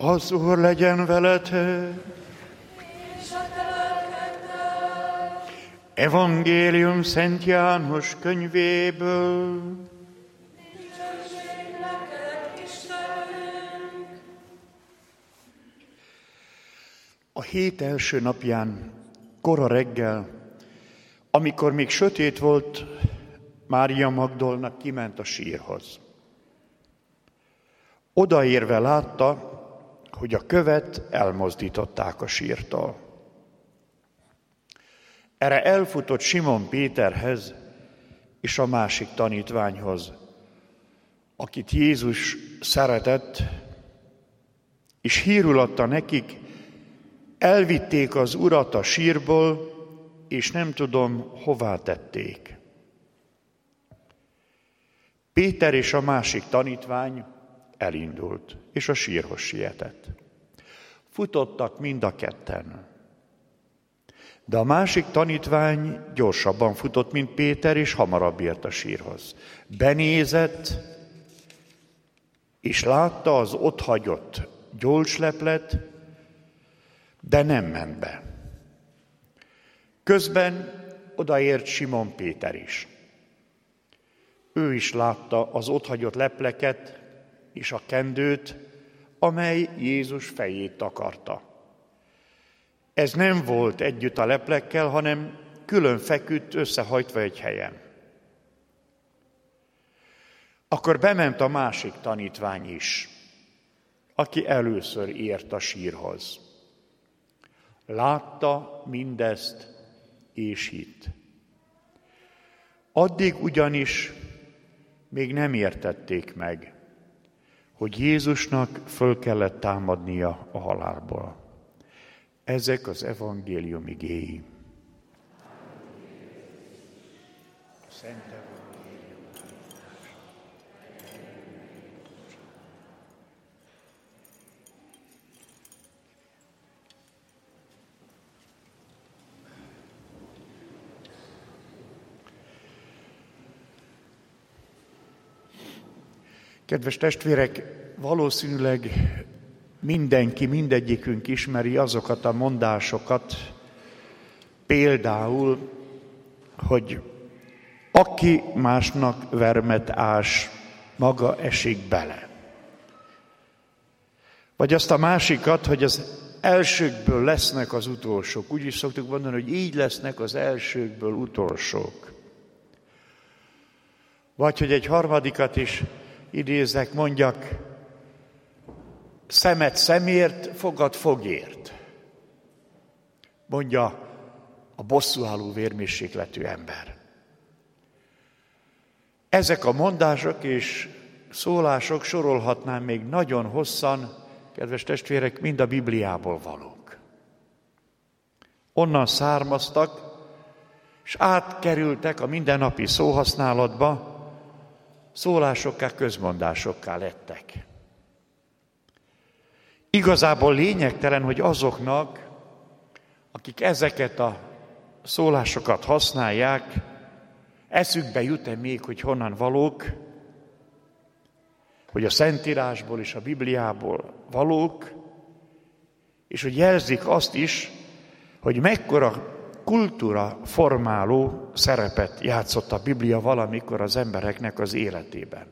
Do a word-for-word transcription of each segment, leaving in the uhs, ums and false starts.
Az Úr legyen veletek. Evangélium Szent János könyvéből. A hét első napján, kora reggel, amikor még sötét volt, Mária Magdolna kiment a sírhoz. Odaérve látta, hogy a követ elmozdították a sírtól. Erre elfutott Simon Péterhez és a másik tanítványhoz, akit Jézus szeretett, és hírül adta nekik, elvitték az Urat a sírból, és nem tudom, hová tették. Péter és a másik tanítvány elindult, és a sírhoz sietett. Futottak mind a ketten. De a másik tanítvány gyorsabban futott, mint Péter, és hamarabb ért a sírhoz. Benézett, és látta az ott hagyott gyolcsleplet, de nem ment be. Közben odaért Simon Péter is. Ő is látta az otthagyott lepleket és a kendőt, amely Jézus fejét takarta. Ez nem volt együtt a leplekkel, hanem külön feküdt, összehajtva egy helyen. Akkor bement a másik tanítvány is, aki először ért a sírhoz. Látta mindezt, és hitt. Addig ugyanis még nem értették meg, hogy Jézusnak föl kellett támadnia a halálból. Ezek az evangélium igéi. Szent evangélium. Kedves testvérek, valószínűleg mindenki, mindegyikünk ismeri azokat a mondásokat, például, hogy aki másnak vermet ás, maga esik bele. Vagy azt a másikat, hogy az elsőkből lesznek az utolsók. Úgy is szoktuk mondani, hogy így lesznek az elsőkből utolsók. Vagy hogy egy harmadikat is idézek, mondjak, szemet szemért, fogad fogért, mondja a bosszúálló vérmérsékletű ember. Ezek a mondások és szólások, sorolhatnám még nagyon hosszan, kedves testvérek, mind a Bibliából valók. Onnan származtak, és átkerültek a mindennapi szóhasználatba, szólásokká, közmondásokká lettek. Igazából lényegtelen, hogy azoknak, akik ezeket a szólásokat használják, eszükbe jut-e még, hogy honnan valók, hogy a Szentírásból és a Bibliából valók, és hogy jelzik azt is, hogy mekkora kultúra formáló szerepet játszott a Biblia valamikor az embereknek az életében.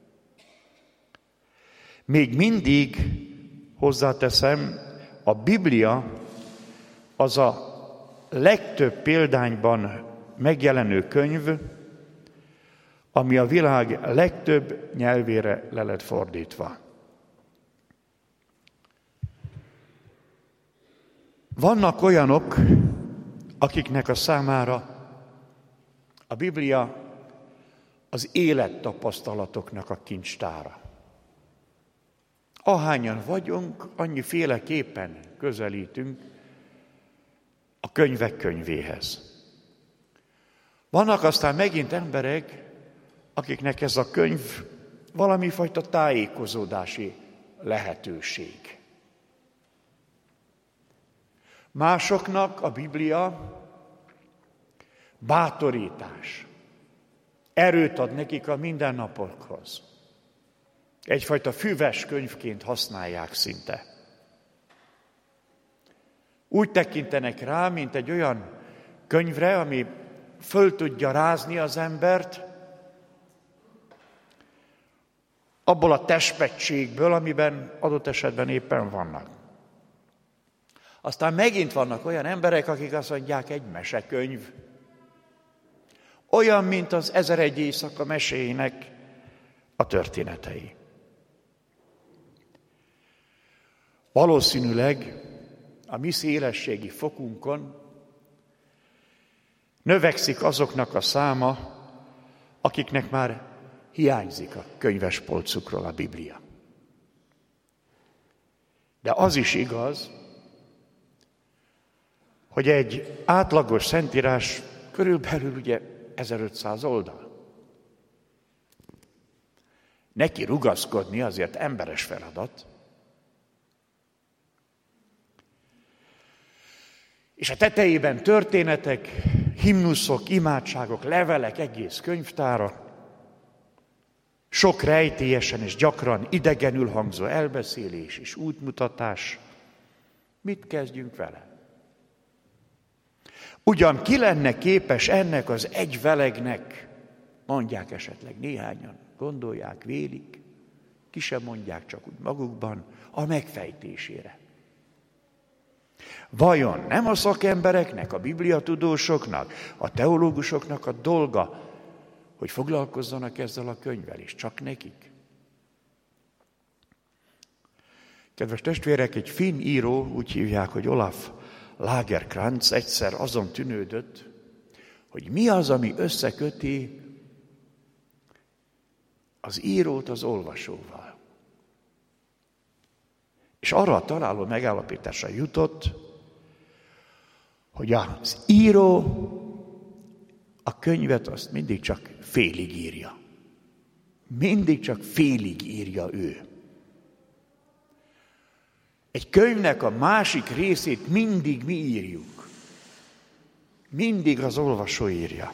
Még mindig hozzáteszem, a Biblia az a legtöbb példányban megjelenő könyv, ami a világ legtöbb nyelvére le lett fordítva. Vannak olyanok, akiknek a számára a Biblia az élettapasztalatoknak a kincstára. Ahányan vagyunk, annyiféleképpen közelítünk a könyvek könyvéhez. Vannak aztán megint emberek, akiknek ez a könyv valami fajta tájékozódási lehetőség. Másoknak a Biblia bátorítás, erőt ad nekik a mindennapokhoz. Egyfajta füves könyvként használják szinte. Úgy tekintenek rá, mint egy olyan könyvre, ami föl tudja rázni az embert abból a testpettségből, amiben adott esetben éppen vannak. Aztán megint vannak olyan emberek, akik azt mondják, egy mesekönyv. Olyan, mint az Ezeregy éjszaka meséinek a történetei. Valószínűleg a mi szélességi fokunkon növekszik azoknak a száma, akiknek már hiányzik a könyvespolcukról a Biblia. De az is igaz, hogy egy átlagos szentírás körülbelül ugye ezerötszáz oldal. Neki rugaszkodni azért emberes feladat. És a tetejében történetek, himnuszok, imádságok, levelek, egész könyvtára, sok rejtélyesen és gyakran idegenül hangzó elbeszélés és útmutatás. Mit kezdjünk vele? Ugyan ki lenne képes ennek az egy velegnek, mondják esetleg néhányan, gondolják, vélik, ki sem mondják csak úgy magukban, a megfejtésére. Vajon nem a szakembereknek, a bibliatudósoknak, a teológusoknak a dolga, hogy foglalkozzanak ezzel a könyvvel is, csak nekik? Kedves testvérek, egy finn író, úgy hívják, hogy Olaf Lagercrantz egyszer azon tűnődött, hogy mi az, ami összeköti az írót az olvasóval. És arra a találó megállapításra jutott, hogy az író a könyvet azt mindig csak félig írja. Mindig csak félig írja ő. Egy könyvnek a másik részét mindig mi írjuk. Mindig az olvasó írja.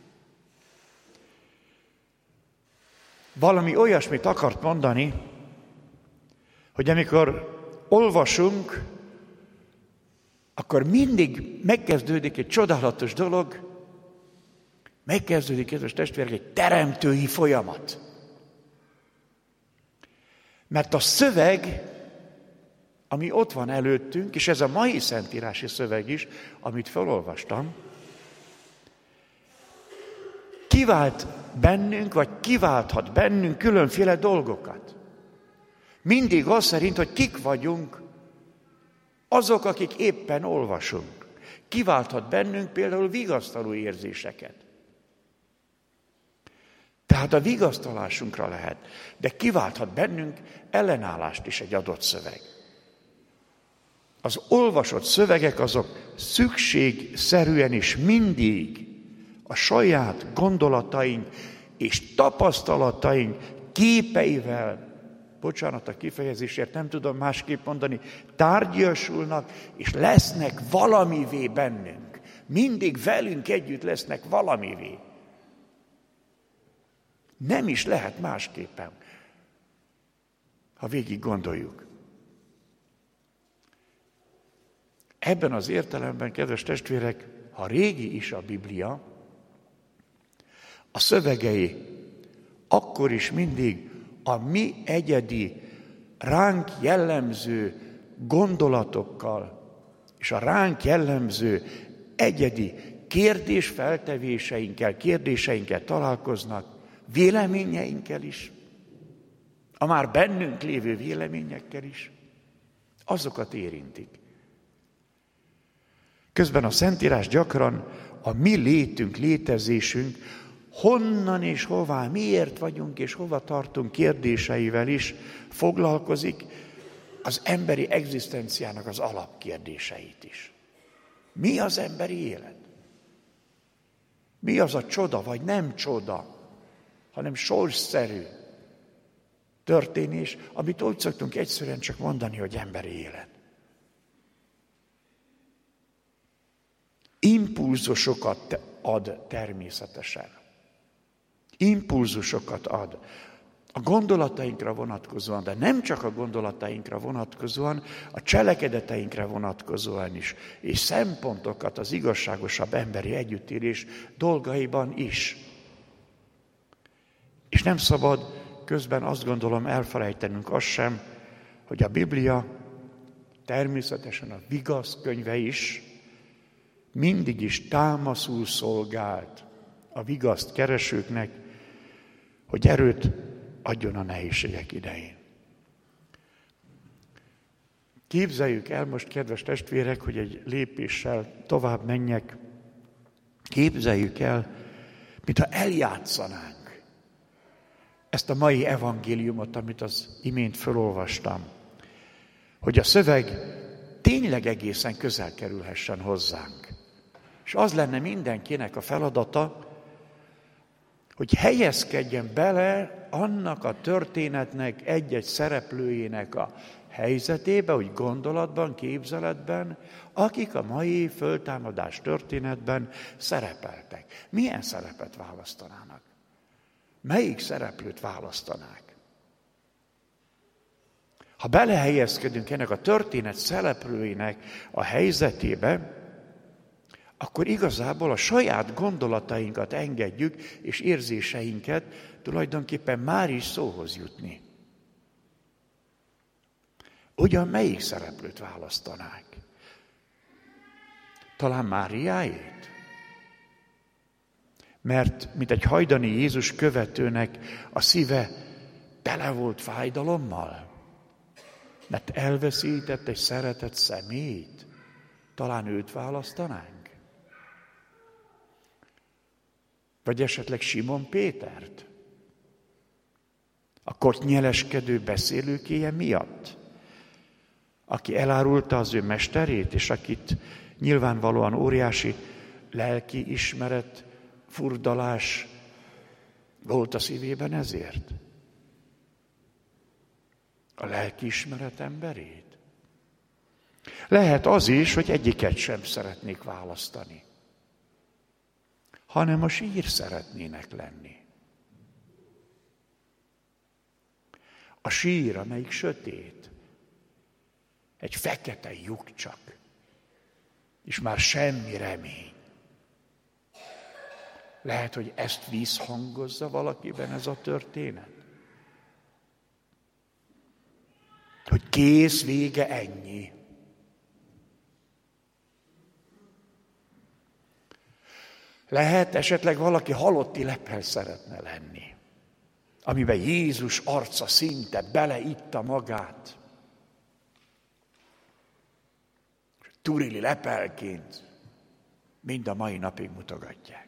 Valami olyasmit akart mondani, hogy amikor olvasunk, akkor mindig megkezdődik egy csodálatos dolog, megkezdődik, kedves testvérek, egy teremtői folyamat. Mert a szöveg, ami ott van előttünk, és ez a mai szentírási szöveg is, amit felolvastam, kivált bennünk, vagy kiválthat bennünk különféle dolgokat. Mindig az szerint, hogy kik vagyunk, azok, akik éppen olvasunk. Kiválthat bennünk például vigasztaló érzéseket. Tehát a vigasztalásunkra lehet, de kiválthat bennünk ellenállást is egy adott szöveg. Az olvasott szövegek azok szükségszerűen is mindig a saját gondolataink és tapasztalataink képeivel, bocsánat a kifejezésért, nem tudom másképp mondani, tárgyasulnak és lesznek valamivé bennünk. Mindig velünk együtt lesznek valamivé. Nem is lehet másképpen, ha végig gondoljuk. Ebben az értelemben, kedves testvérek, ha régi is a Biblia, a szövegei akkor is mindig a mi egyedi, ránk jellemző gondolatokkal és a ránk jellemző egyedi kérdésfeltevéseinkkel, kérdéseinkkel találkoznak, véleményeinkkel is, a már bennünk lévő véleményekkel is, azokat érintik. Közben a Szentírás gyakran a mi létünk, létezésünk, honnan és hová, miért vagyunk és hova tartunk kérdéseivel is foglalkozik, az emberi egzisztenciának az alapkérdéseit is. Mi az emberi élet? Mi az a csoda, vagy nem csoda, hanem sorsszerű történés, amit úgy szoktunk egyszerűen csak mondani, hogy emberi élet. Impulzusokat ad természetesen. Impulzusokat ad. A gondolatainkra vonatkozóan, de nem csak a gondolatainkra vonatkozóan, a cselekedeteinkre vonatkozóan is, és szempontokat az igazságosabb emberi együttélés dolgaiban is. És nem szabad közben azt gondolom elfelejtenünk azt sem, hogy a Biblia, természetesen a vigasz könyve is, mindig is támaszul szolgált a vigaszt keresőknek, hogy erőt adjon a nehézségek idején. Képzeljük el most, kedves testvérek, hogy egy lépéssel tovább menjek. Képzeljük el, mintha eljátszanánk ezt a mai evangéliumot, amit az imént felolvastam, hogy a szöveg tényleg egészen közel kerülhessen hozzánk. És az lenne mindenkinek a feladata, hogy helyezkedjen bele annak a történetnek egy-egy szereplőjének a helyzetébe, úgy gondolatban, képzeletben, akik a mai föltámadás történetben szerepeltek. Milyen szerepet választanának? Melyik szereplőt választanák? Ha belehelyezkedünk ennek a történet szereplőinek a helyzetébe, akkor igazából a saját gondolatainkat engedjük, és érzéseinket tulajdonképpen már is szóhoz jutni. Ugyan melyik szereplőt választanák? Talán Máriáét? Mert, mint egy hajdani Jézus követőnek a szíve tele volt fájdalommal, mert elveszített egy szeretett személyt, talán őt választanánk? Vagy esetleg Simon Pétert? A kottnyeleskedő beszélőkéje miatt? Aki elárulta az ő mesterét, és akit nyilvánvalóan óriási lelki ismeret, furdalás volt a szívében ezért? A lelki ismeret emberét? Lehet az is, hogy egyiket sem szeretnék választani, hanem a sír szeretnének lenni. A sír, amelyik sötét, egy fekete lyuk csak, és már semmi remény. Lehet, hogy ezt visszhangozza valakiben ez a történet. Hogy kész, vége, ennyi. Lehet esetleg valaki halotti leppel szeretne lenni, amiben Jézus arca szinte beleitta magát. Turili lepelként mind a mai napig mutogatják.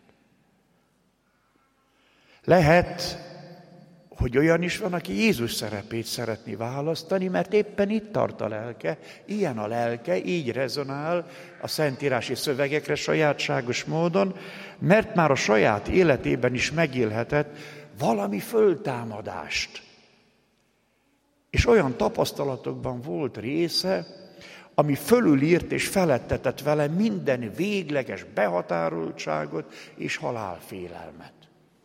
Lehet, hogy olyan is van, aki Jézus szerepét szeretné választani, mert éppen itt tart a lelke, ilyen a lelke, így rezonál a szentírási szövegekre sajátságos módon, mert már a saját életében is megélhetett valami föltámadást. És olyan tapasztalatokban volt része, ami fölülírt és felettetett vele minden végleges behatároltságot és halálfélelmet.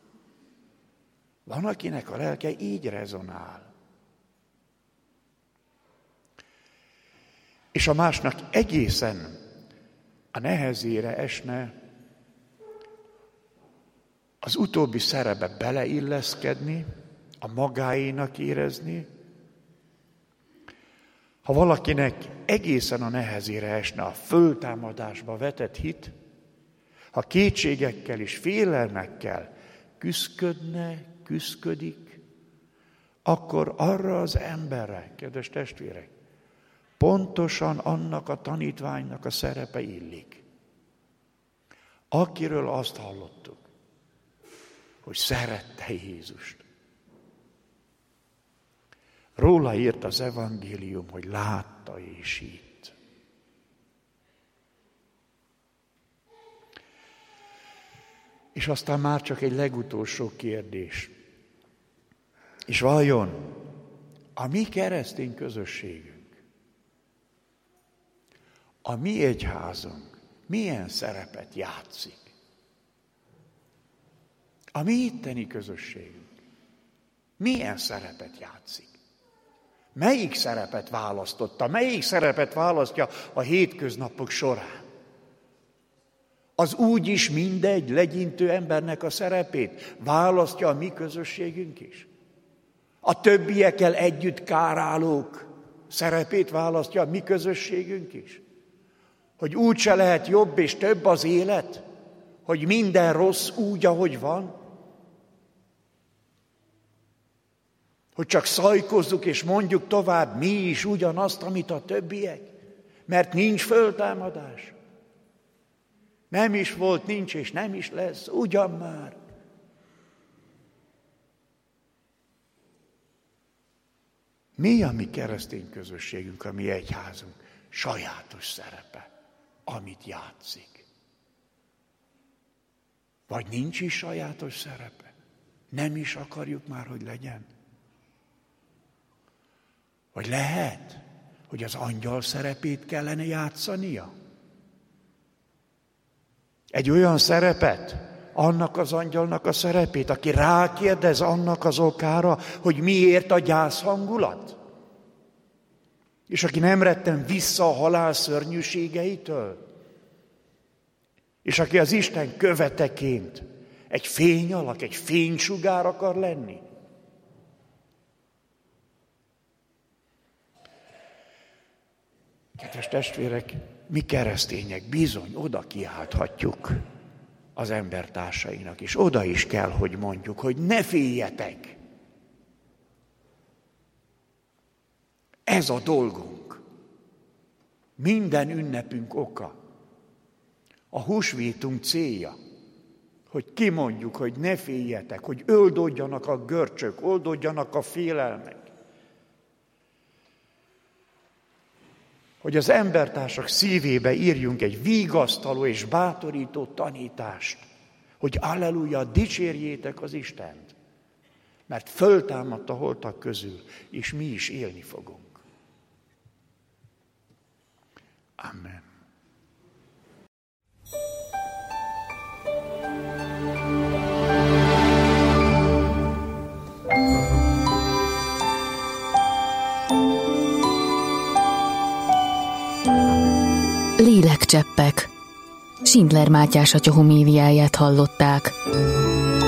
Van, akinek a lelke így rezonál. És a másnak egészen a nehezére esne az utóbbi szerepbe beleilleszkedni, a magáénak érezni. Ha valakinek egészen a nehezére esne a föltámadásba vetett hit, ha kétségekkel és félelmekkel küszködne, küszködik, akkor arra az emberre, kedves testvérek, pontosan annak a tanítványnak a szerepe illik, akiről azt hallottuk, hogy szerette Jézust. Róla írt az evangélium, hogy látta és hitt. És aztán már csak egy legutolsó kérdés. És vajon a mi keresztény közösségünk, a mi egyházunk milyen szerepet játszik? A mi itteni közösségünk. milyen szerepet játszik? Melyik szerepet választotta? Melyik szerepet választja a hétköznapok során? Az úgyis mindegy legyintő embernek a szerepét választja a mi közösségünk is. A többiekkel együtt kárálók szerepét választja a mi közösségünk is. Hogy úgyse lehet jobb és több az élet, hogy minden rossz úgy, ahogy van. Hogy csak szajkozzuk és mondjuk tovább mi is ugyanazt, amit a többiek, mert nincs föltámadás. Nem is volt, nincs és nem is lesz, ugyan már. Mi a mi keresztény közösségünk, a mi egyházunk sajátos szerepe, amit játszik? Vagy nincs is sajátos szerepe? Nem is akarjuk már, hogy legyen? Vagy lehet, hogy az angyal szerepét kellene játszania? Egy olyan szerepet, annak az angyalnak a szerepét, aki rákérdez annak az okára, hogy miért a gyászhangulat? És aki nem retten vissza a halál szörnyűségeitől? És aki az Isten követeként egy fényalak, egy fénysugár akar lenni? Kedves testvérek, mi keresztények bizony oda kiálthatjuk az embertársainak, és oda is kell, hogy mondjuk, hogy ne féljetek. Ez a dolgunk. Minden ünnepünk oka. A húsvétunk célja, hogy kimondjuk, hogy ne féljetek, hogy öldodjanak a görcsök, oldódjanak a félelmek. Hogy az embertársak szívébe írjunk egy vigasztaló és bátorító tanítást, hogy alleluja, dicsérjétek az Istent, mert föltámadt a holtak közül, és mi is élni fogunk. Amen. Lélekcseppek. Schindler Mátyás atya homéliáját hallották.